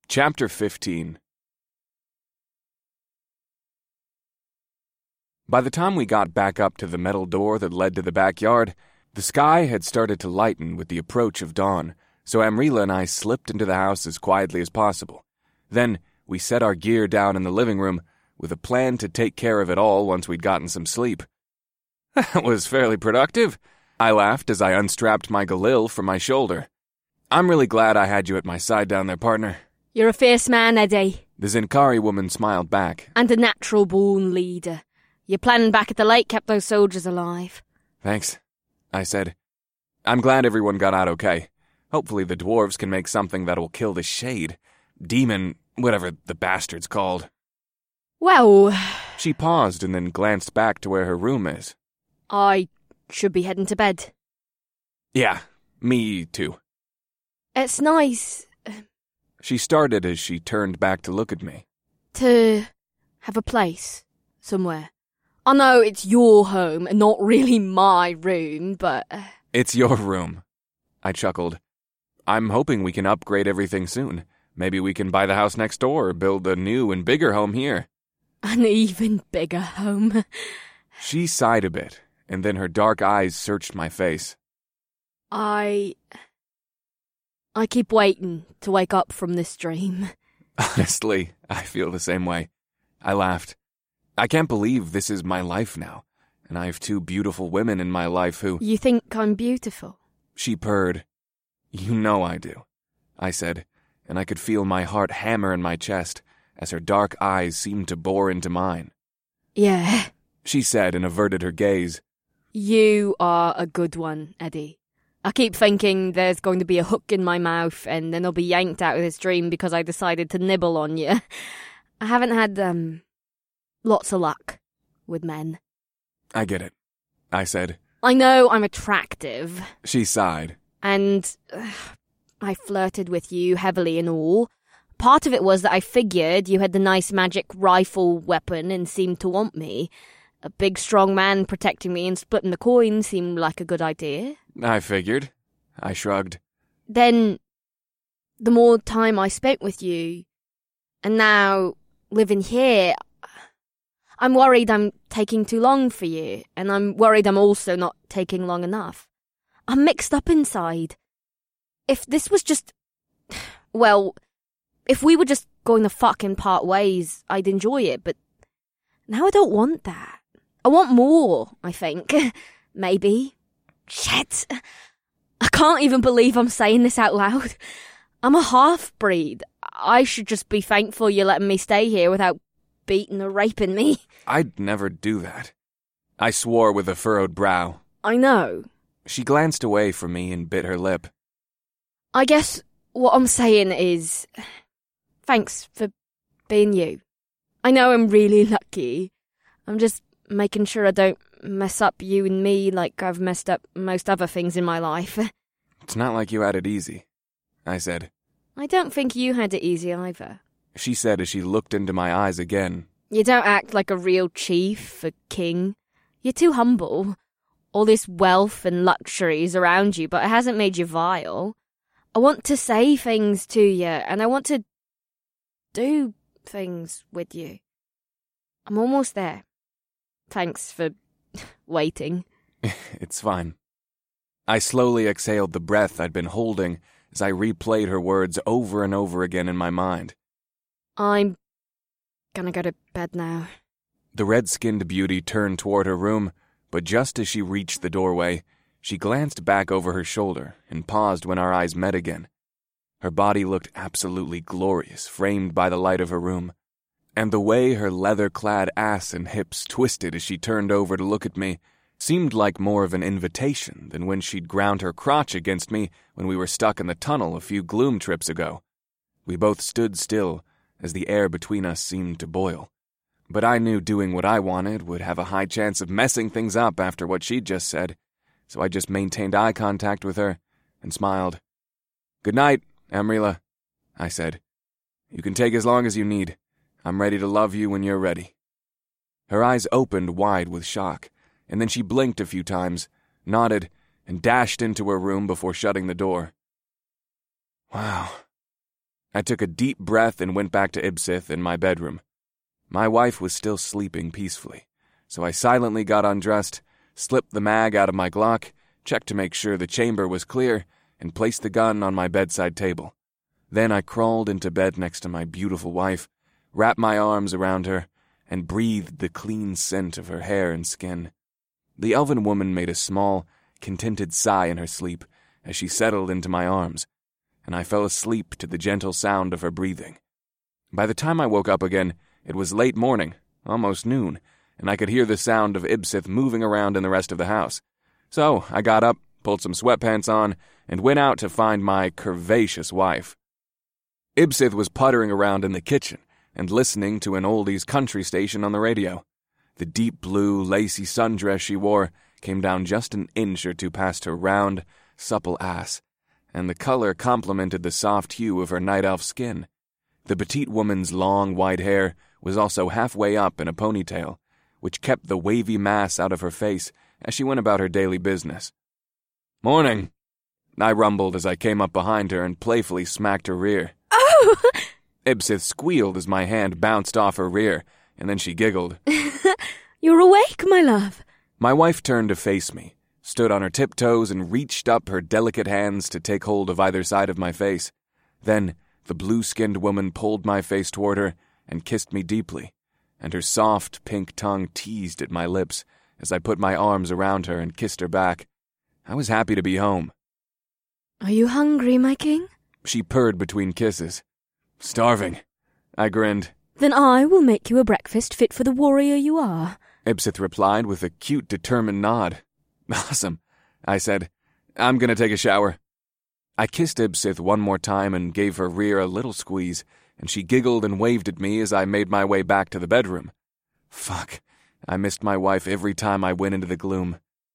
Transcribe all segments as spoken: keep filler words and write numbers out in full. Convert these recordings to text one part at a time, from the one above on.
Chapter fifteen. By the time we got back up to the metal door that led to the backyard, the sky had started to lighten with the approach of dawn, so Amrila and I slipped into the house as quietly as possible. Then we set our gear down in the living room with a plan to take care of it all once we'd gotten some sleep. That was fairly productive, I laughed as I unstrapped my Galil from my shoulder. I'm really glad I had you at my side down there, partner. You're a fierce man, Eddie. The Zinkari woman smiled back. And a natural-born leader. Your plan back at the lake kept those soldiers alive. Thanks, I said. I'm glad everyone got out okay. Hopefully the dwarves can make something that'll kill the shade. Demon, whatever the bastard's called. Well... She paused and then glanced back to where her room is. I should be heading to bed. Yeah, me too. It's nice... She started as she turned back to look at me. To have a place somewhere. I know it's your home and not really my room, but... It's your room, I chuckled. I'm hoping we can upgrade everything soon. Maybe we can buy the house next door or build a new and bigger home here. An even bigger home. She sighed a bit, and then her dark eyes searched my face. I... I keep waiting to wake up from this dream. Honestly, I feel the same way. I laughed. I can't believe this is my life now, and I have two beautiful women in my life who... You think I'm beautiful? She purred. You know I do, I said, and I could feel my heart hammer in my chest as her dark eyes seemed to bore into mine. Yeah. She said and averted her gaze. You are a good one, Eddie. I keep thinking there's going to be a hook in my mouth and then I'll be yanked out of this dream because I decided to nibble on you. I haven't had, um, lots of luck with men. I get it, I said. I know I'm attractive. She sighed. And uh, I flirted with you heavily and all. Part of it was that I figured you had the nice magic rifle weapon and seemed to want me. A big, strong man protecting me and splitting the coin seemed like a good idea. I figured. I shrugged. Then, the more time I spent with you, and now living here, I'm worried I'm taking too long for you, and I'm worried I'm also not taking long enough. I'm mixed up inside. If this was just... Well, if we were just going to fucking part ways, I'd enjoy it, but now I don't want that. I want more, I think. Maybe. Shit. I can't even believe I'm saying this out loud. I'm a half-breed. I should just be thankful you're letting me stay here without beating or raping me. I'd never do that. I swore with a furrowed brow. I know. She glanced away from me and bit her lip. I guess what I'm saying is... Thanks for being you. I know I'm really lucky. I'm just making sure I don't mess up you and me like I've messed up most other things in my life. It's not like you had it easy, I said. I don't think you had it easy either. She said as she looked into my eyes again. You don't act like a real chief, a king. You're too humble. All this wealth and luxuries around you, but it hasn't made you vile. I want to say things to you, and I want to do things with you. I'm almost there. Thanks for waiting. It's fine. I slowly exhaled the breath I'd been holding as I replayed her words over and over again in my mind. I'm gonna go to bed now. The red-skinned beauty turned toward her room, but just as she reached the doorway, she glanced back over her shoulder and paused when our eyes met again. Her body looked absolutely glorious, framed by the light of her room. And the way her leather-clad ass and hips twisted as she turned over to look at me seemed like more of an invitation than when she'd ground her crotch against me when we were stuck in the tunnel a few gloom trips ago. We both stood still as the air between us seemed to boil. But I knew doing what I wanted would have a high chance of messing things up after what she'd just said, so I just maintained eye contact with her and smiled. "Good night, Amrila," I said. "You can take as long as you need. I'm ready to love you when you're ready." Her eyes opened wide with shock, and then she blinked a few times, nodded, and dashed into her room before shutting the door. Wow. I took a deep breath and went back to Ibsith in my bedroom. My wife was still sleeping peacefully, so I silently got undressed, slipped the mag out of my Glock, checked to make sure the chamber was clear, and placed the gun on my bedside table. Then I crawled into bed next to my beautiful wife, wrapped my arms around her, and breathed the clean scent of her hair and skin. The elven woman made a small, contented sigh in her sleep as she settled into my arms, and I fell asleep to the gentle sound of her breathing. By the time I woke up again, it was late morning, almost noon, and I could hear the sound of Ibsith moving around in the rest of the house. So I got up, pulled some sweatpants on, and went out to find my curvaceous wife. Ibsith was puttering around in the kitchen and listening to an oldies country station on the radio. The deep blue, lacy sundress she wore came down just an inch or two past her round, supple ass, and the color complemented the soft hue of her night elf skin. The petite woman's long, white hair was also halfway up in a ponytail, which kept the wavy mass out of her face as she went about her daily business. "Morning," I rumbled as I came up behind her and playfully smacked her rear. "Oh!" Ibsith squealed as my hand bounced off her rear, and then she giggled. "You're awake, my love." My wife turned to face me, stood on her tiptoes, and reached up her delicate hands to take hold of either side of my face. Then the blue-skinned woman pulled my face toward her and kissed me deeply, and her soft pink tongue teased at my lips as I put my arms around her and kissed her back. I was happy to be home. "Are you hungry, my king?" She purred between kisses. "Starving," I grinned. "Then I will make you a breakfast fit for the warrior you are," Ibsith replied with a cute, determined nod. "Awesome," I said. "I'm gonna take a shower." I kissed Ibsith one more time and gave her rear a little squeeze, and she giggled and waved at me as I made my way back to the bedroom. Fuck, I missed my wife every time I went into the gloom.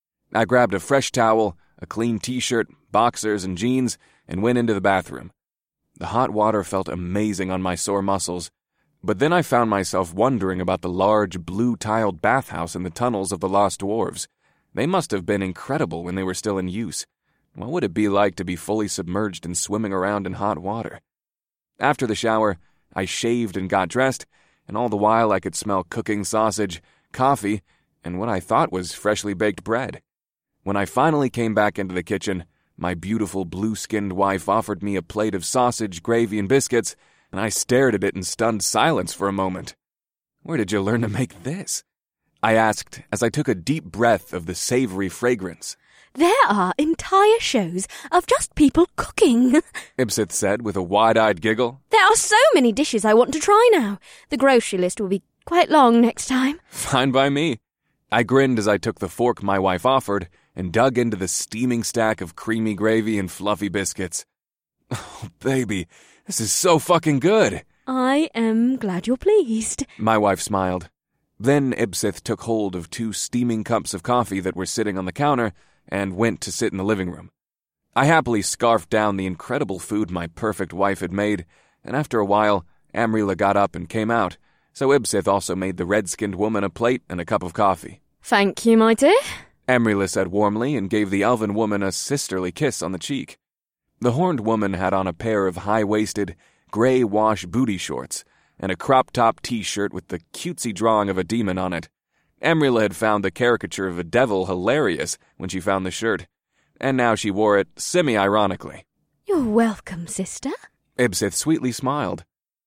I grabbed a fresh towel, a clean t-shirt, boxers, and jeans, and went into the bathroom. The hot water felt amazing on my sore muscles, but then I found myself wondering about the large blue-tiled bathhouse in the tunnels of the Lost Dwarves. They must have been incredible when they were still in use. What would it be like to be fully submerged and swimming around in hot water? After the shower, I shaved and got dressed, and all the while I could smell cooking sausage, coffee, and what I thought was freshly baked bread. When I finally came back into the kitchen, my beautiful blue-skinned wife offered me a plate of sausage, gravy, and biscuits, and I stared at it in stunned silence for a moment. "Where did you learn to make this?" I asked as I took a deep breath of the savory fragrance. "There are entire shows of just people cooking," Ibsith said with a wide-eyed giggle. "There are so many dishes I want to try now. The grocery list will be quite long next time." "Fine by me." I grinned as I took the fork my wife offered and dug into the steaming stack of creamy gravy and fluffy biscuits. "Oh, baby, this is so fucking good." "I am glad you're pleased," my wife smiled. Then Ibsith took hold of two steaming cups of coffee that were sitting on the counter and went to sit in the living room. I happily scarfed down the incredible food my perfect wife had made, and after a while, Amrila got up and came out, so Ibsith also made the red-skinned woman a plate and a cup of coffee. "Thank you, my dear," Amrila said warmly and gave the elven woman a sisterly kiss on the cheek. The horned woman had on a pair of high-waisted, gray-wash booty shorts and a crop-top t-shirt with the cutesy drawing of a demon on it. Amrila had found the caricature of a devil hilarious when she found the shirt, and now she wore it semi-ironically. "You're welcome, sister," Ibsith sweetly smiled.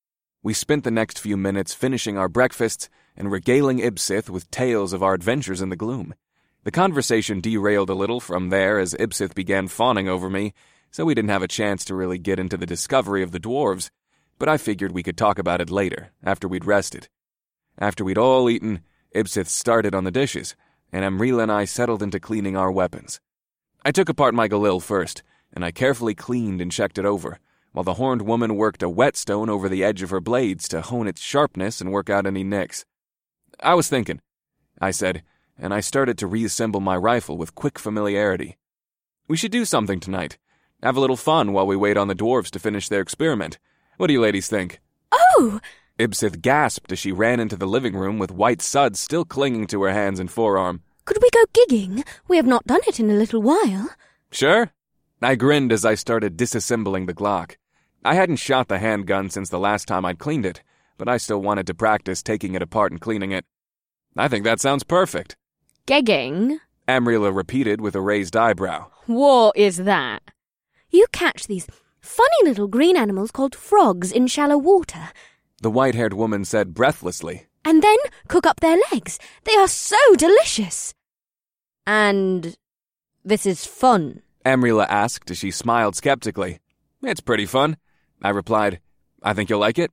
We spent the next few minutes finishing our breakfasts and regaling Ibsith with tales of our adventures in the gloom. The conversation derailed a little from there as Ibsith began fawning over me, so we didn't have a chance to really get into the discovery of the dwarves, but I figured we could talk about it later, after we'd rested. After we'd all eaten, Ibsith started on the dishes, and Amrila and I settled into cleaning our weapons. I took apart my Galil first, and I carefully cleaned and checked it over, while the horned woman worked a whetstone over the edge of her blades to hone its sharpness and work out any nicks. "I was thinking," I said, and I started to reassemble my rifle with quick familiarity. "We should do something tonight. Have a little fun while we wait on the dwarves to finish their experiment. What do you ladies think?" "Oh!" Ibsith gasped as she ran into the living room with white suds still clinging to her hands and forearm. "Could we go gigging? We have not done it in a little while." "Sure." I grinned as I started disassembling the Glock. I hadn't shot the handgun since the last time I'd cleaned it, but I still wanted to practice taking it apart and cleaning it. I think that sounds perfect. Gigging? Amrila repeated with a raised eyebrow. What is that? You catch these funny little green animals called frogs in shallow water. The white-haired woman said breathlessly. And then cook up their legs. They are so delicious. And this is fun? Amrila asked as she smiled skeptically. It's pretty fun, I replied. I think you'll like it.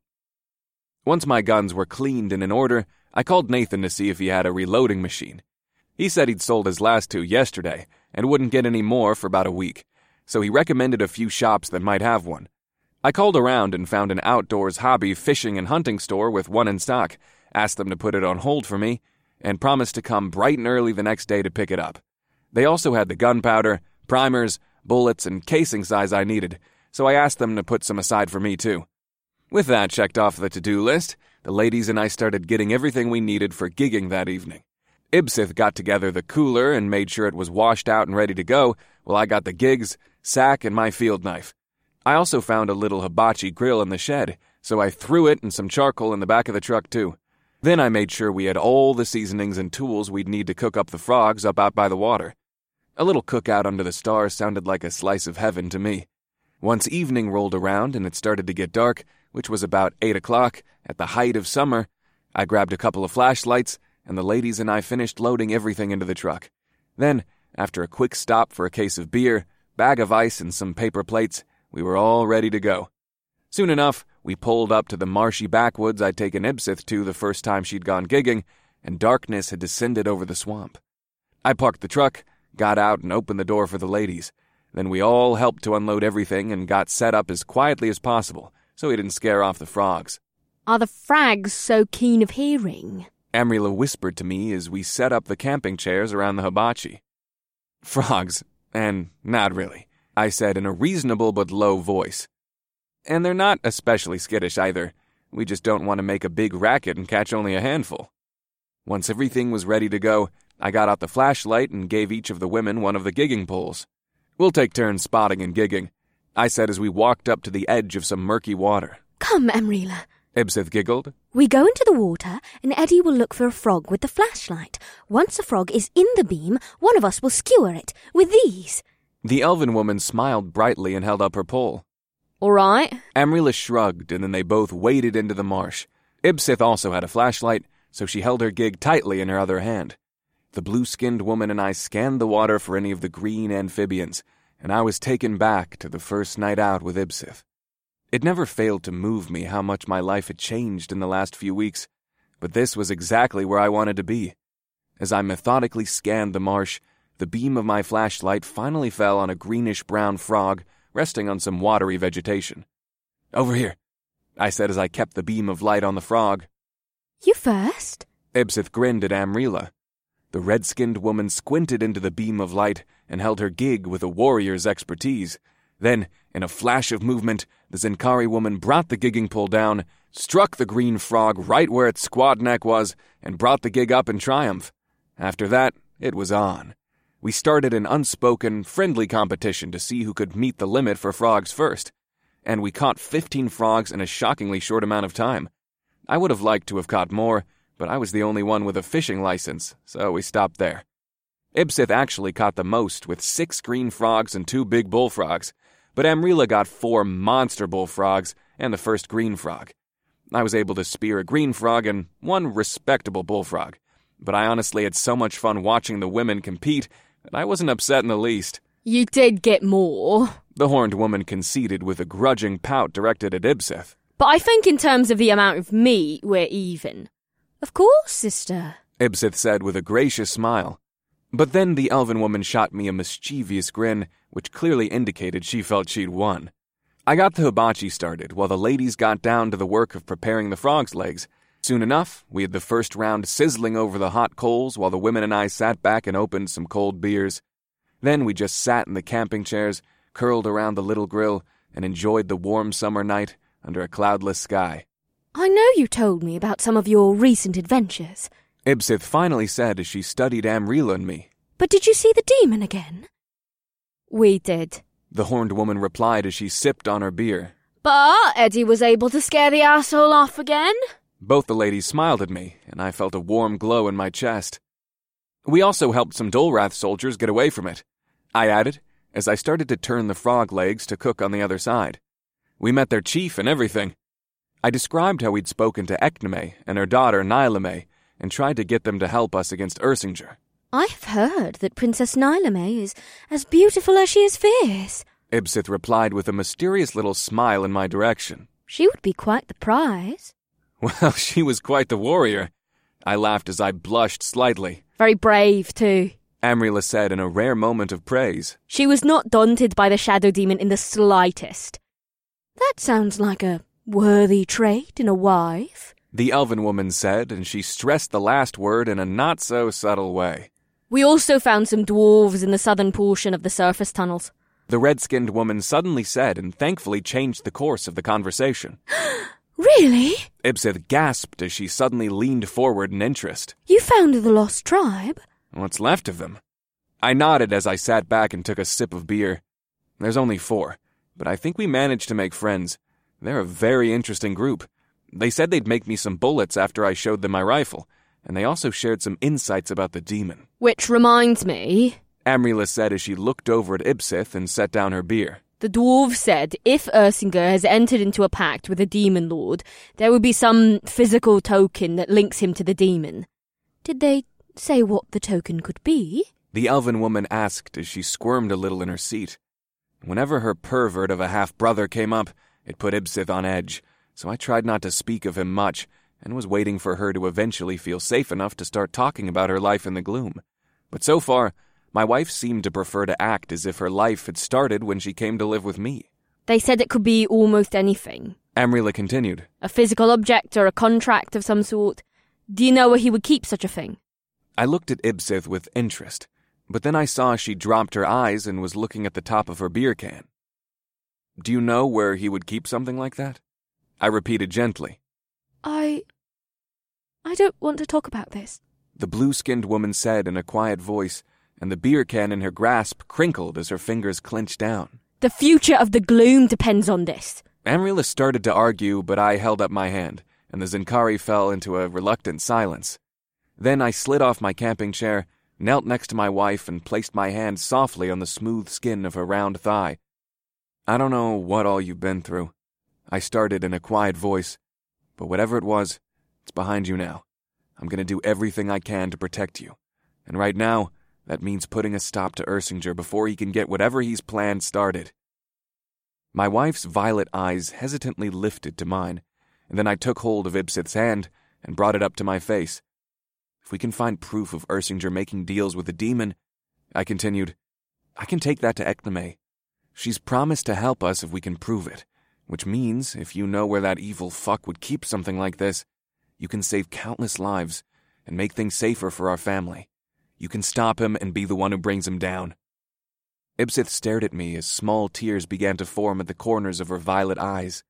Once my guns were cleaned and in order, I called Nathan to see if he had a reloading machine. He said he'd sold his last two yesterday and wouldn't get any more for about a week, so he recommended a few shops that might have one. I called around and found an outdoors hobby fishing and hunting store with one in stock, asked them to put it on hold for me, and promised to come bright and early the next day to pick it up. They also had the gunpowder, primers, bullets, and casing size I needed, so I asked them to put some aside for me too. With that checked off the to-do list, the ladies and I started getting everything we needed for gigging that evening. Ibsith got together the cooler and made sure it was washed out and ready to go, while I got the gigs, sack, and my field knife. I also found a little hibachi grill in the shed, so I threw it and some charcoal in the back of the truck too. Then I made sure we had all the seasonings and tools we'd need to cook up the frogs up out by the water. A little cookout under the stars sounded like a slice of heaven to me. Once evening rolled around and it started to get dark, which was about eight o'clock, at the height of summer, I grabbed a couple of flashlights, and the ladies and I finished loading everything into the truck. Then, after a quick stop for a case of beer, bag of ice, and some paper plates, we were all ready to go. Soon enough, we pulled up to the marshy backwoods I'd taken Ibsith to the first time she'd gone gigging, and darkness had descended over the swamp. I parked the truck, got out, and opened the door for the ladies. Then we all helped to unload everything and got set up as quietly as possible, so we didn't scare off the frogs. Are the frags so keen of hearing? Amrila whispered to me as we set up the camping chairs around the hibachi. Frogs, and not really, I said in a reasonable but low voice. And they're not especially skittish either. We just don't want to make a big racket and catch only a handful. Once everything was ready to go, I got out the flashlight and gave each of the women one of the gigging poles. We'll take turns spotting and gigging, I said as we walked up to the edge of some murky water. Come, Amrila, Ibsith giggled. We go into the water, and Eddie will look for a frog with the flashlight. Once a frog is in the beam, one of us will skewer it with these. The elven woman smiled brightly and held up her pole. All right. Amrila shrugged, and then they both waded into the marsh. Ibsith also had a flashlight, so she held her gig tightly in her other hand. The blue-skinned woman and I scanned the water for any of the green amphibians, and I was taken back to the first night out with Ibsith. It never failed to move me how much my life had changed in the last few weeks, but this was exactly where I wanted to be. As I methodically scanned the marsh, the beam of my flashlight finally fell on a greenish-brown frog resting on some watery vegetation. Over here, I said as I kept the beam of light on the frog. You first? Ibsith grinned at Amrila. The red-skinned woman squinted into the beam of light and held her gig with a warrior's expertise. Then, in a flash of movement, the Zenkari woman brought the gigging pole down, struck the green frog right where its squat neck was, and brought the gig up in triumph. After that, it was on. We started an unspoken, friendly competition to see who could meet the limit for frogs first, and we caught fifteen frogs in a shockingly short amount of time. I would have liked to have caught more, but I was the only one with a fishing license, so we stopped there. Ibsith actually caught the most, with six green frogs and two big bullfrogs, but Amrila got four monster bullfrogs and the first green frog. I was able to spear a green frog and one respectable bullfrog, but I honestly had so much fun watching the women compete that I wasn't upset in the least. You did get more, the horned woman conceded with a grudging pout directed at Ibsith. But I think in terms of the amount of meat, we're even. Of course, sister, Ibsith said with a gracious smile. But then the elven woman shot me a mischievous grin, which clearly indicated she felt she'd won. I got the hibachi started while the ladies got down to the work of preparing the frog's legs. Soon enough, we had the first round sizzling over the hot coals while the women and I sat back and opened some cold beers. Then we just sat in the camping chairs, curled around the little grill, and enjoyed the warm summer night under a cloudless sky. I know you told me about some of your recent adventures, Ibsith finally said as she studied Amrila and me. But did you see the demon again? We did, the horned woman replied as she sipped on her beer. But Eddie was able to scare the asshole off again. Both the ladies smiled at me, and I felt a warm glow in my chest. We also helped some Dolrath soldiers get away from it, I added, as I started to turn the frog legs to cook on the other side. We met their chief and everything. I described how we'd spoken to Ecname and her daughter Nylame, and tried to get them to help us against Ersinger. I've heard that Princess Nylame is as beautiful as she is fierce, Ibsith replied with a mysterious little smile in my direction. She would be quite the prize. Well, she was quite the warrior. I laughed as I blushed slightly. Very brave, too, Amrila said in a rare moment of praise. She was not daunted by the shadow demon in the slightest. That sounds like a worthy trait in a wife, the elven woman said, and she stressed the last word in a not-so-subtle way. We also found some dwarves in the southern portion of the surface tunnels, the red-skinned woman suddenly said, and thankfully changed the course of the conversation. Really? Ibsith gasped as she suddenly leaned forward in interest. You found the lost tribe? What's left of them? I nodded as I sat back and took a sip of beer. There's only four, but I think we managed to make friends. They're a very interesting group. They said they'd make me some bullets after I showed them my rifle, and they also shared some insights about the demon. Which reminds me, Amrila said as she looked over at Ibsith and set down her beer. The dwarf said if Ersinger has entered into a pact with a demon lord, there will be some physical token that links him to the demon. Did they say what the token could be? The elven woman asked as she squirmed a little in her seat. Whenever her pervert of a half-brother came up, it put Ibsith on edge, so I tried not to speak of him much, and was waiting for her to eventually feel safe enough to start talking about her life in the gloom. But so far, my wife seemed to prefer to act as if her life had started when she came to live with me. They said it could be almost anything. Amrila continued. A physical object or a contract of some sort. Do you know where he would keep such a thing? I looked at Ibsith with interest, but then I saw she dropped her eyes and was looking at the top of her beer can. Do you know where he would keep something like that? I repeated gently. I... I don't want to talk about this, the blue-skinned woman said in a quiet voice, and the beer can in her grasp crinkled as her fingers clenched down. The future of the gloom depends on this. Amrila started to argue, but I held up my hand, and the Zinkari fell into a reluctant silence. Then I slid off my camping chair, knelt next to my wife, and placed my hand softly on the smooth skin of her round thigh. I don't know what all you've been through, I started in a quiet voice, but whatever it was, it's behind you now. I'm going to do everything I can to protect you, and right now, that means putting a stop to Ersinger before he can get whatever he's planned started. My wife's violet eyes hesitantly lifted to mine, and then I took hold of Ibsith's hand and brought it up to my face. If we can find proof of Ersinger making deals with the demon, I continued, I can take that to Ecname. She's promised to help us if we can prove it, which means if you know where that evil fuck would keep something like this, you can save countless lives and make things safer for our family. You can stop him and be the one who brings him down. Ibsith stared at me as small tears began to form at the corners of her violet eyes.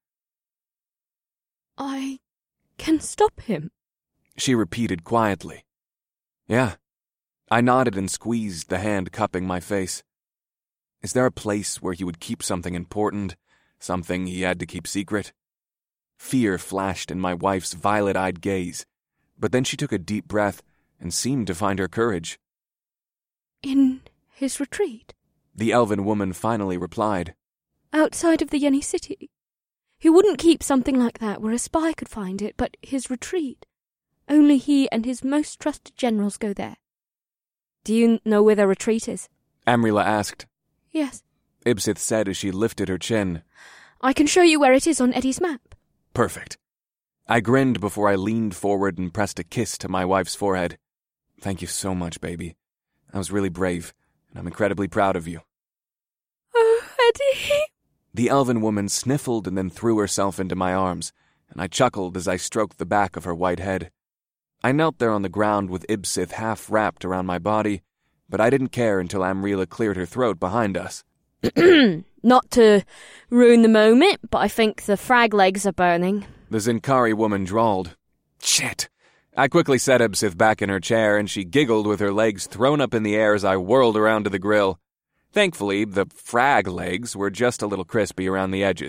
I can stop him, she repeated quietly. Yeah. I nodded and squeezed the hand cupping my face. Is there a place where he would keep something important, something he had to keep secret? Fear flashed in my wife's violet-eyed gaze, but then she took a deep breath and seemed to find her courage. In his retreat, the elven woman finally replied. Outside of the Yenny city. He wouldn't keep something like that where a spy could find it, but his retreat. Only he and his most trusted generals go there. Do you know where their retreat is? Amrila asked. Yes, Ibsith said as she lifted her chin. I can show you where it is on Eddie's map. Perfect. I grinned before I leaned forward and pressed a kiss to my wife's forehead. Thank you so much, baby. That was really brave, and I'm incredibly proud of you. Oh, Eddie. The elven woman sniffled and then threw herself into my arms, and I chuckled as I stroked the back of her white head. I knelt there on the ground with Ibsith half wrapped around my body, but I didn't care until Amrila cleared her throat behind us. Not to ruin the moment, but I think the frag legs are burning. The Zinkari woman drawled. Shit! I quickly set Ibsith back in her chair, and she giggled with her legs thrown up in the air as I whirled around to the grill. Thankfully, the frag legs were just a little crispy around the edges,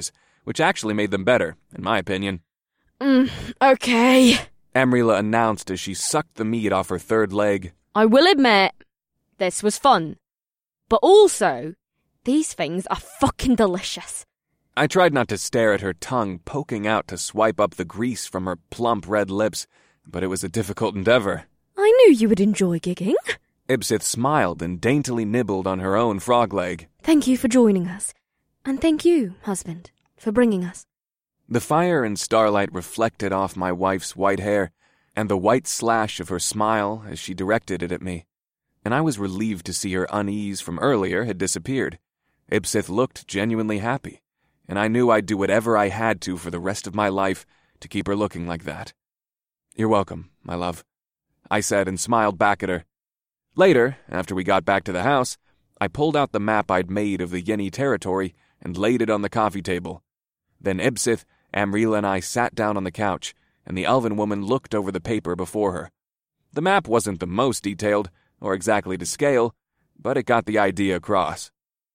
which actually made them better, in my opinion. Mm, okay. Amrila announced as she sucked the meat off her third leg. I will admit, this was fun. But also, these things are fucking delicious. I tried not to stare at her tongue poking out to swipe up the grease from her plump red lips, but it was a difficult endeavor. I knew you would enjoy gigging. Ibsith smiled and daintily nibbled on her own frog leg. Thank you for joining us. And thank you, husband, for bringing us. The fire and starlight reflected off my wife's white hair and the white slash of her smile as she directed it at me, and I was relieved to see her unease from earlier had disappeared. Ibsith looked genuinely happy, and I knew I'd do whatever I had to for the rest of my life to keep her looking like that. You're welcome, my love, I said and smiled back at her. Later, after we got back to the house, I pulled out the map I'd made of the Yenni territory and laid it on the coffee table. Then Ibsith, Amrila and I sat down on the couch, and the elven woman looked over the paper before her. The map wasn't the most detailed, or exactly to scale, but it got the idea across.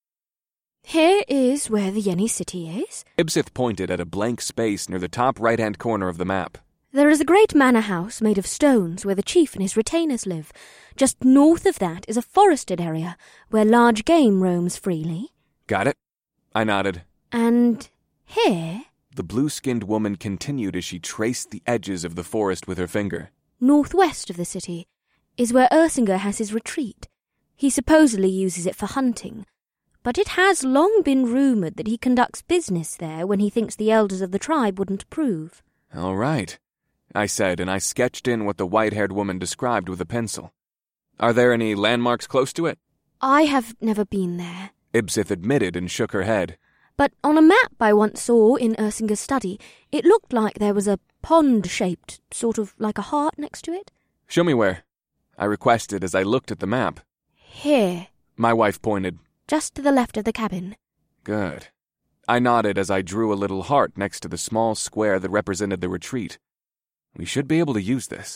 Here is where the Yenni city is. Ibsith pointed at a blank space near the top right-hand corner of the map. There is a great manor house made of stones where the chief and his retainers live. Just north of that is a forested area where large game roams freely. Got it? I nodded. And here, the blue-skinned woman continued as she traced the edges of the forest with her finger. Northwest of the city is where Ersinger has his retreat. He supposedly uses it for hunting, but it has long been rumoured that he conducts business there when he thinks the elders of the tribe wouldn't approve. All right, I said, and I sketched in what the white-haired woman described with a pencil. Are there any landmarks close to it? I have never been there, Ibsith admitted and shook her head. But on a map I once saw in Ersinger's study, it looked like there was a pond-shaped, sort of like a heart next to it. Show me where, I requested as I looked at the map. Here. My wife pointed. Just to the left of the cabin. Good. I nodded as I drew a little heart next to the small square that represented the retreat. We should be able to use this.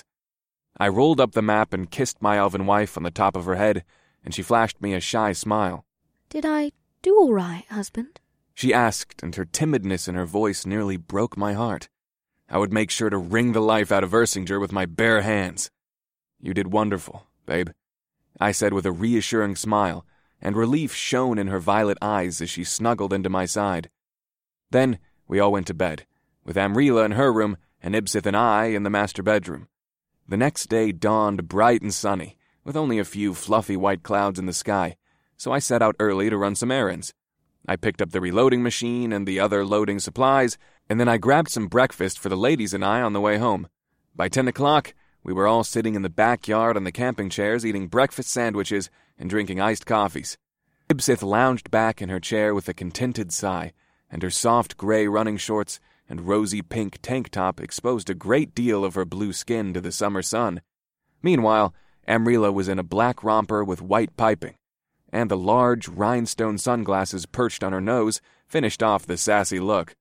I rolled up the map and kissed my elven wife on the top of her head, and she flashed me a shy smile. Did I do all right, husband? She asked, and her timidness in her voice nearly broke my heart. I would make sure to wring the life out of Ersinger with my bare hands. You did wonderful, babe, I said with a reassuring smile, and relief shone in her violet eyes as she snuggled into my side. Then we all went to bed, with Amrila in her room and Ibsith and I in the master bedroom. The next day dawned bright and sunny, with only a few fluffy white clouds in the sky, so I set out early to run some errands. I picked up the reloading machine and the other loading supplies, and then I grabbed some breakfast for the ladies and I on the way home. By ten o'clock, we were all sitting in the backyard on the camping chairs eating breakfast sandwiches and drinking iced coffees. Ibsith lounged back in her chair with a contented sigh, and her soft gray running shorts and rosy pink tank top exposed a great deal of her blue skin to the summer sun. Meanwhile, Amrila was in a black romper with white piping, and the large rhinestone sunglasses perched on her nose finished off the sassy look.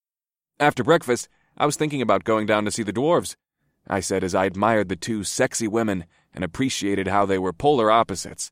After breakfast, I was thinking about going down to see the dwarves, I said as I admired the two sexy women and appreciated how they were polar opposites.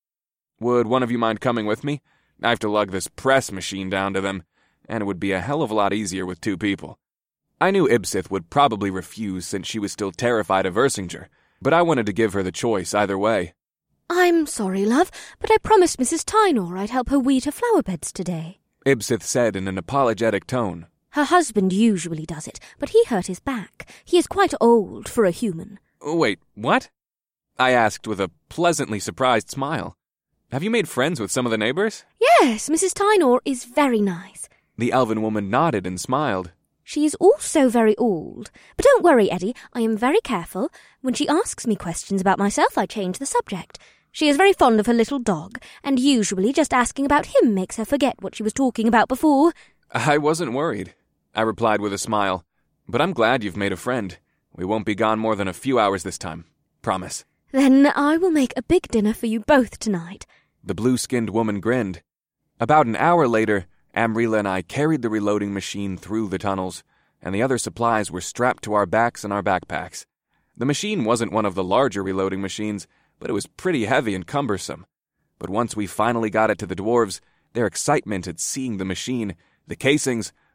Would one of you mind coming with me? I have to lug this press machine down to them, and it would be a hell of a lot easier with two people. I knew Ibsith would probably refuse since she was still terrified of Ersinger, but I wanted to give her the choice either way. I'm sorry, love, but I promised Missus Tynor I'd help her weed her flower beds today, Ibsith said in an apologetic tone. Her husband usually does it, but he hurt his back. He is quite old for a human. Wait, what? I asked with a pleasantly surprised smile. Have you made friends with some of the neighbors? Yes, Missus Tynor is very nice. The elven woman nodded and smiled. She is also very old. But don't worry, Eddie, I am very careful. When she asks me questions about myself, I change the subject. She is very fond of her little dog, and usually just asking about him makes her forget what she was talking about before. I wasn't worried, I replied with a smile. But I'm glad you've made a friend. We won't be gone more than a few hours this time. Promise. Then I will make a big dinner for you both tonight. The blue-skinned woman grinned. About an hour later, Amrila and I carried the reloading machine through the tunnels, and the other supplies were strapped to our backs and our backpacks. The machine wasn't one of the larger reloading machines, but it was pretty heavy and cumbersome. But once we finally got it to the dwarves, their excitement at seeing the machine, the casings,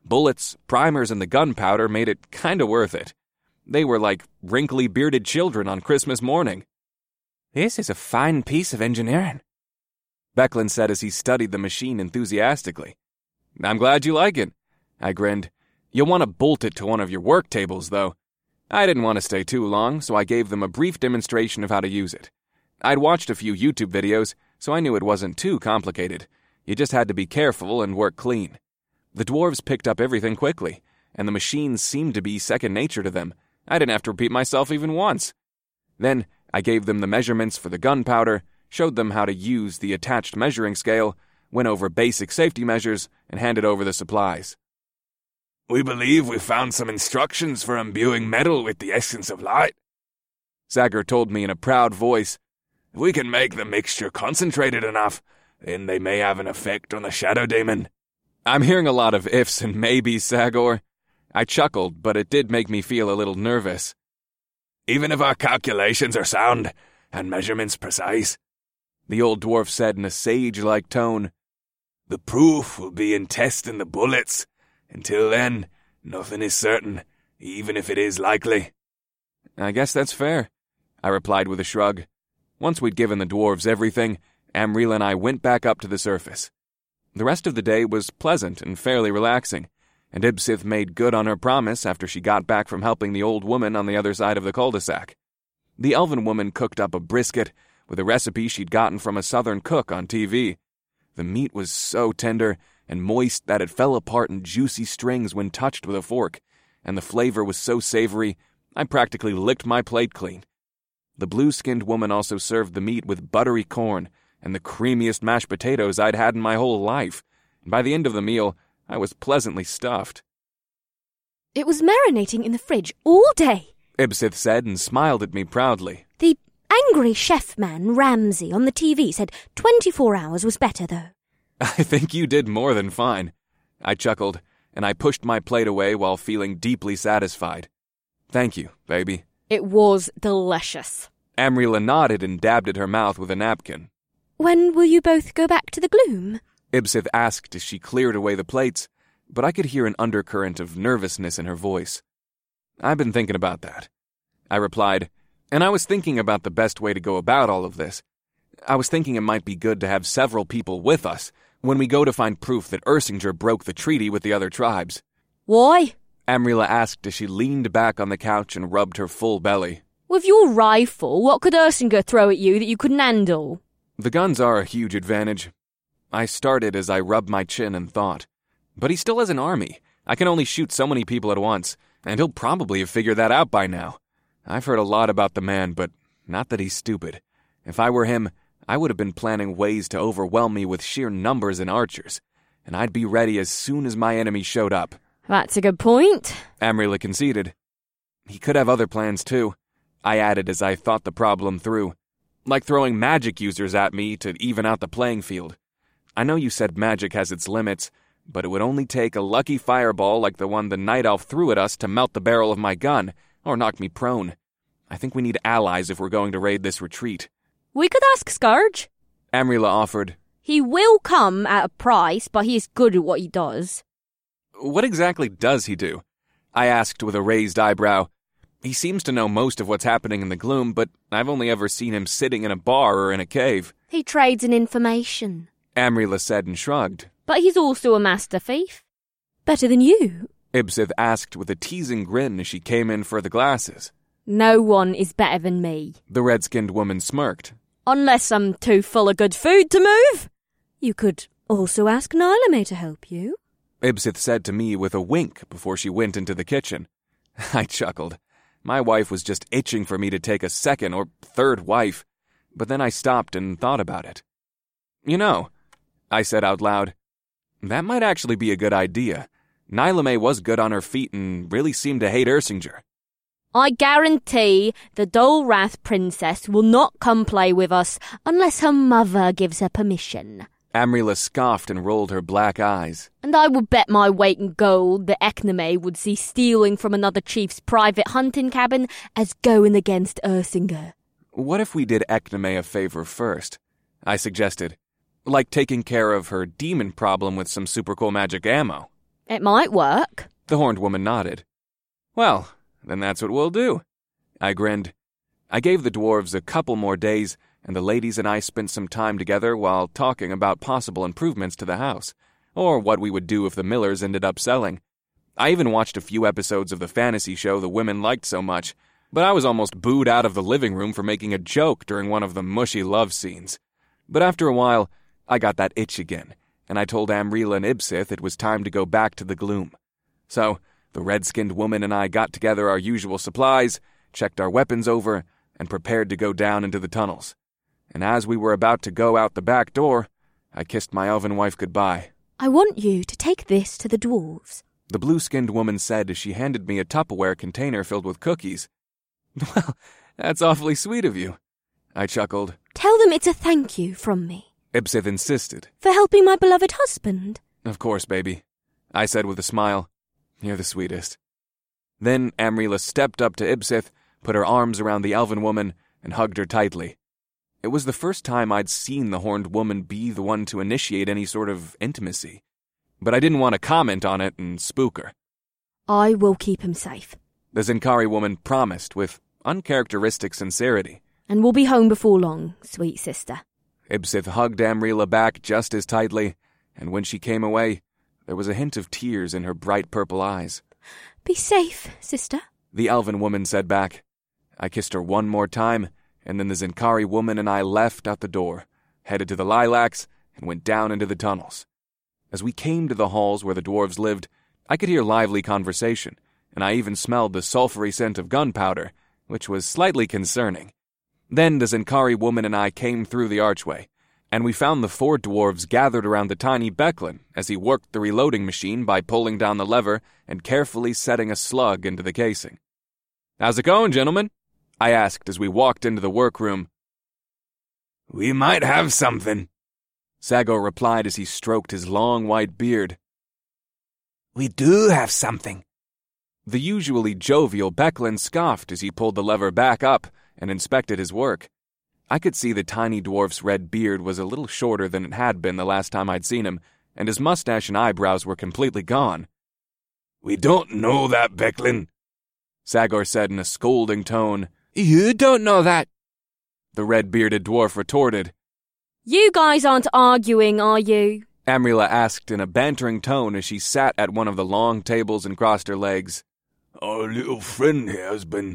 Bullets, primers, and the gunpowder made it kinda worth it. They were like wrinkly bearded children on Christmas morning. "This is a fine piece of engineering," Becklin said as he studied the machine enthusiastically. "I'm glad you like it," I grinned. "You'll want to bolt it to one of your work tables, though." I didn't want to stay too long, so I gave them a brief demonstration of how to use it. I'd watched a few YouTube videos, so I knew it wasn't too complicated. You just had to be careful and work clean. The dwarves picked up everything quickly, and the machines seemed to be second nature to them. I didn't have to repeat myself even once. Then I gave them the measurements for the gunpowder, showed them how to use the attached measuring scale, went over basic safety measures, and handed over the supplies. "We believe we found some instructions for imbuing metal with the essence of light," Sagar told me in a proud voice. "If we can make the mixture concentrated enough, then they may have an effect on the Shadow Demon." I'm hearing a lot of ifs and maybes, Sagor. I chuckled, but it did make me feel a little nervous. "Even if our calculations are sound and measurements precise," the old dwarf said in a sage-like tone, "the proof will be in testing the bullets. Until then, nothing is certain, even if it is likely." "I guess that's fair," I replied with a shrug. Once we'd given the dwarves everything, Amrila and I went back up to the surface. The rest of the day was pleasant and fairly relaxing, and Ibsith made good on her promise after she got back from helping the old woman on the other side of the cul-de-sac. The elven woman cooked up a brisket with a recipe she'd gotten from a southern cook on T V. The meat was so tender and moist that it fell apart in juicy strings when touched with a fork, and the flavor was so savory, I practically licked my plate clean. The blue-skinned woman also served the meat with buttery corn and the creamiest mashed potatoes I'd had in my whole life, and by the end of the meal, I was pleasantly stuffed. "It was marinating in the fridge all day," Ibsith said and smiled at me proudly. "The angry chef man, Ramsay, on the T V said twenty-four hours was better, though." "I think you did more than fine," I chuckled, and I pushed my plate away while feeling deeply satisfied. "Thank you, baby." It was delicious. Amrila nodded and dabbed at her mouth with a napkin. "When will you both go back to the gloom?" Ibsith asked as she cleared away the plates, but I could hear an undercurrent of nervousness in her voice. "I've been thinking about that," I replied, and I was thinking about the best way to go about all of this. I was thinking it might be good to have several people with us when we go to find proof that Ersinger broke the treaty with the other tribes. "Why?" Amrila asked as she leaned back on the couch and rubbed her full belly. "With your rifle, what could Ersinger throw at you that you couldn't handle?" The guns are a huge advantage. I started as I rubbed my chin and thought. But he still has an army. I can only shoot so many people at once, and he'll probably have figured that out by now. I've heard a lot about the man, but not that he's stupid. If I were him, I would have been planning ways to overwhelm me with sheer numbers and archers, and I'd be ready as soon as my enemy showed up. "That's a good point," Amrila conceded. He could have other plans too, I added as I thought the problem through. Like throwing magic users at me to even out the playing field. I know you said magic has its limits, but it would only take a lucky fireball like the one the night elf threw at us to melt the barrel of my gun, or knock me prone. I think we need allies if we're going to raid this retreat. "We could ask Scourge." Amrila offered. "He will come at a price, but he is good at what he does." What exactly does he do? I asked with a raised eyebrow. He seems to know most of what's happening in the gloom, but I've only ever seen him sitting in a bar or in a cave. "He trades in information," Amrila said and shrugged. "But he's also a master thief." "Better than you?" Ibsith asked with a teasing grin as she came in for the glasses. "No one is better than me." The red-skinned woman smirked. "Unless I'm too full of good food to move." "You could also ask Nylame to help you," Ibsith said to me with a wink before she went into the kitchen. I chuckled. My wife was just itching for me to take a second or third wife, but then I stopped and thought about it. "You know," I said out loud, "that might actually be a good idea. Nylame was good on her feet and really seemed to hate Ersinger." "I guarantee the Dolrath princess will not come play with us unless her mother gives her permission." Amrila scoffed and rolled her black eyes. "And I will bet my weight in gold that Ekname would see stealing from another chief's private hunting cabin as going against Ersinger." "What if we did Ekname a favor first?" I suggested. Like taking care of her demon problem with some super cool magic ammo. It might work. The horned woman nodded. Well, then that's what we'll do. I grinned. I gave the dwarves a couple more days, and the ladies and I spent some time together while talking about possible improvements to the house, or what we would do if the Millers ended up selling. I even watched a few episodes of the fantasy show the women liked so much, but I was almost booed out of the living room for making a joke during one of the mushy love scenes. But after a while, I got that itch again, and I told Amrila and Ibsith it was time to go back to the gloom. So, the red-skinned woman and I got together our usual supplies, checked our weapons over, and prepared to go down into the tunnels. And as we were about to go out the back door, I kissed my elven wife goodbye. I want you to take this to the dwarves, the blue-skinned woman said as she handed me a Tupperware container filled with cookies. Well, that's awfully sweet of you, I chuckled. Tell them it's a thank you from me. Ibsith insisted. For helping my beloved husband. Of course, baby, I said with a smile. You're the sweetest. Then Amrila stepped up to Ibsith, put her arms around the elven woman, and hugged her tightly. It was the first time I'd seen the horned woman be the one to initiate any sort of intimacy. But I didn't want to comment on it and spook her. I will keep him safe, the Zenkari woman promised with uncharacteristic sincerity. And we'll be home before long, sweet sister. Ibsith hugged Amrila back just as tightly, and when she came away, there was a hint of tears in her bright purple eyes. Be safe, sister, the elven woman said back. I kissed her one more time, and then the Zenkari woman and I left out the door, headed to the lilacs, and went down into the tunnels. As we came to the halls where the dwarves lived, I could hear lively conversation, and I even smelled the sulphury scent of gunpowder, which was slightly concerning. Then the Zenkari woman and I came through the archway, and we found the four dwarves gathered around the tiny Becklin as he worked the reloading machine by pulling down the lever and carefully setting a slug into the casing. How's it going, gentlemen? I asked as we walked into the workroom. We might have something, Sagor replied as he stroked his long white beard. We do have something. The usually jovial Becklin scoffed as he pulled the lever back up and inspected his work. I could see the tiny dwarf's red beard was a little shorter than it had been the last time I'd seen him, and his mustache and eyebrows were completely gone. We don't know that, Becklin, Sagor said in a scolding tone. You don't know that, the red-bearded dwarf retorted. You guys aren't arguing, are you? Amrila asked in a bantering tone as she sat at one of the long tables and crossed her legs. Our little friend here has been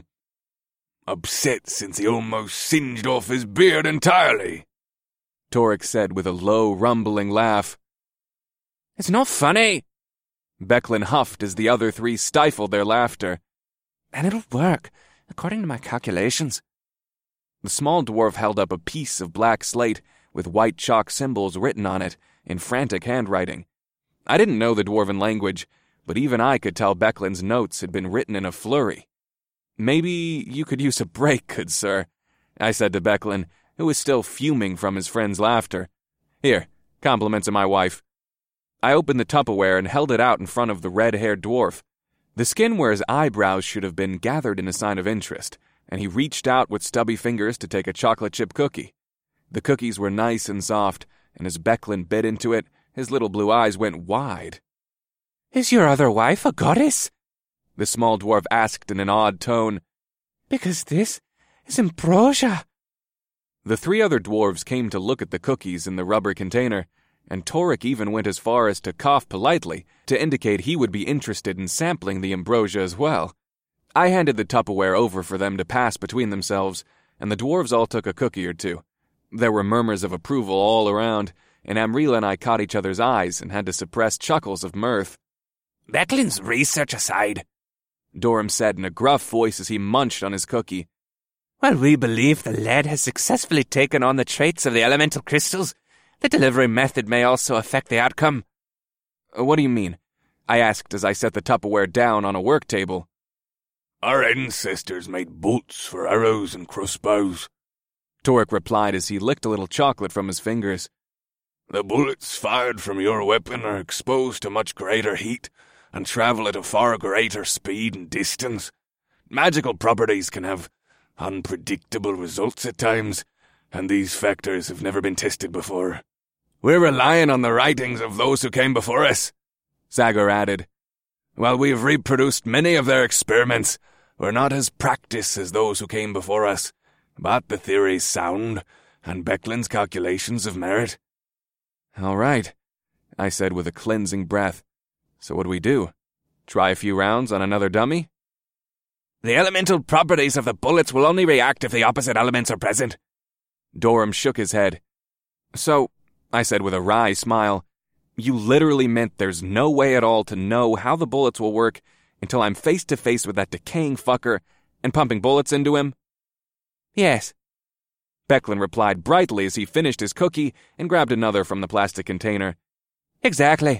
upset since he almost singed off his beard entirely, Torek said with a low, rumbling laugh. It's not funny, Becklin huffed as the other three stifled their laughter. And it'll work, according to my calculations. The small dwarf held up a piece of black slate with white chalk symbols written on it in frantic handwriting. I didn't know the dwarven language, but even I could tell Becklin's notes had been written in a flurry. Maybe you could use a break, good sir, I said to Becklin, who was still fuming from his friend's laughter. Here, compliments of my wife. I opened the Tupperware and held it out in front of the red-haired dwarf. The skinware's eyebrows should have been gathered in a sign of interest, and he reached out with stubby fingers to take a chocolate chip cookie. The cookies were nice and soft, and as Becklin bit into it, his little blue eyes went wide. Is your other wife a goddess? The small dwarf asked in an odd tone. Because this is ambrosia. The three other dwarves came to look at the cookies in the rubber container, and Torek even went as far as to cough politely to indicate he would be interested in sampling the ambrosia as well. I handed the Tupperware over for them to pass between themselves, and the dwarves all took a cookie or two. There were murmurs of approval all around, and Amrila and I caught each other's eyes and had to suppress chuckles of mirth. Becklin's research aside, Dorum said in a gruff voice as he munched on his cookie. While we believe the lead has successfully taken on the traits of the elemental crystals, the delivery method may also affect the outcome. What do you mean? I asked as I set the Tupperware down on a work table. Our ancestors made bolts for arrows and crossbows, Torek replied as he licked a little chocolate from his fingers. The bullets fired from your weapon are exposed to much greater heat and travel at a far greater speed and distance. Magical properties can have unpredictable results at times, and these factors have never been tested before. We're relying on the writings of those who came before us, Zagor added. While we have reproduced many of their experiments, we're not as practiced as those who came before us, but the theory's sound, and Becklin's calculations of merit. All right, I said with a cleansing breath. So what do we do? Try a few rounds on another dummy? The elemental properties of the bullets will only react if the opposite elements are present. Durham shook his head. So, I said with a wry smile, you literally meant there's no way at all to know how the bullets will work until I'm face to face with that decaying fucker and pumping bullets into him? Yes. Becklin replied brightly as he finished his cookie and grabbed another from the plastic container. Exactly.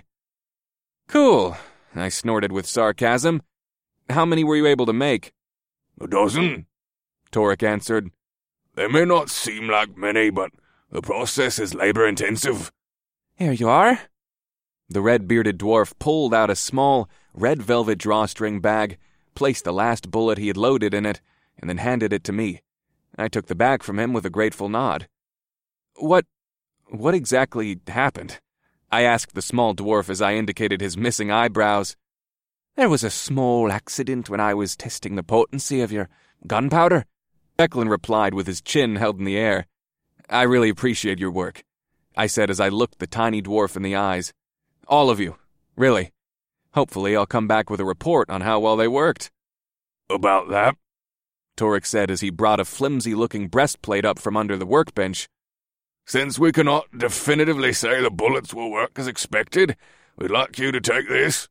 Cool, I snorted with sarcasm. How many were you able to make? A dozen, Torek answered. They may not seem like many, but the process is labor-intensive. Here you are. The red-bearded dwarf pulled out a small, red velvet drawstring bag, placed the last bullet he had loaded in it, and then handed it to me. I took the bag from him with a grateful nod. What... what exactly happened? I asked the small dwarf as I indicated his missing eyebrows. There was a small accident when I was testing the potency of your gunpowder, Becklin replied with his chin held in the air. I really appreciate your work, I said as I looked the tiny dwarf in the eyes. All of you, really. Hopefully I'll come back with a report on how well they worked. About that? Torek said as he brought a flimsy-looking breastplate up from under the workbench. Since we cannot definitively say the bullets will work as expected, we'd like you to take this.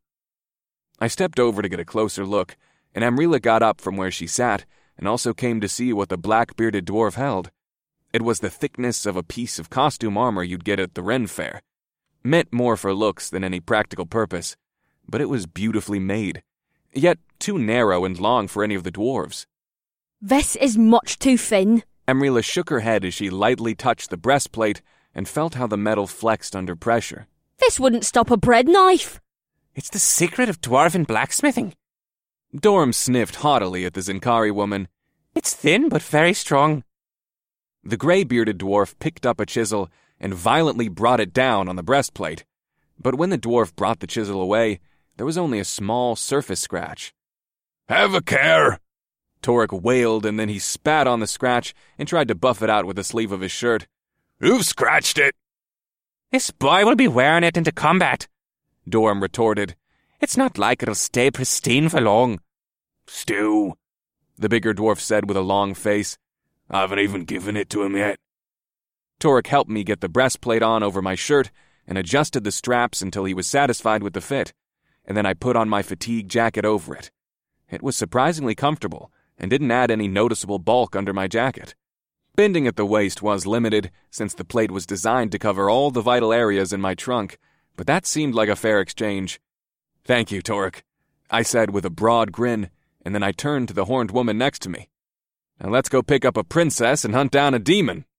I stepped over to get a closer look, and Amrila got up from where she sat and also came to see what the black-bearded dwarf held. It was the thickness of a piece of costume armor you'd get at the Ren Fair. Meant more for looks than any practical purpose, but it was beautifully made, yet too narrow and long for any of the dwarves. This is much too thin. Amrila shook her head as she lightly touched the breastplate and felt how the metal flexed under pressure. This wouldn't stop a bread knife. It's the secret of dwarven blacksmithing. Dorm sniffed haughtily at the Zinkari woman. It's thin but very strong. The gray-bearded dwarf picked up a chisel and violently brought it down on the breastplate. But when the dwarf brought the chisel away, there was only a small surface scratch. Have a care! Torek wailed, and then he spat on the scratch and tried to buff it out with the sleeve of his shirt. You've scratched it! This boy will be wearing it into combat, Dorm retorted. It's not like it'll stay pristine for long. Still, the bigger dwarf said with a long face. I haven't even given it to him yet. Torek helped me get the breastplate on over my shirt and adjusted the straps until he was satisfied with the fit, and then I put on my fatigue jacket over it. It was surprisingly comfortable and didn't add any noticeable bulk under my jacket. Bending at the waist was limited, since the plate was designed to cover all the vital areas in my trunk, but that seemed like a fair exchange. Thank you, Torek, I said with a broad grin, and then I turned to the horned woman next to me. Now let's go pick up a princess and hunt down a demon.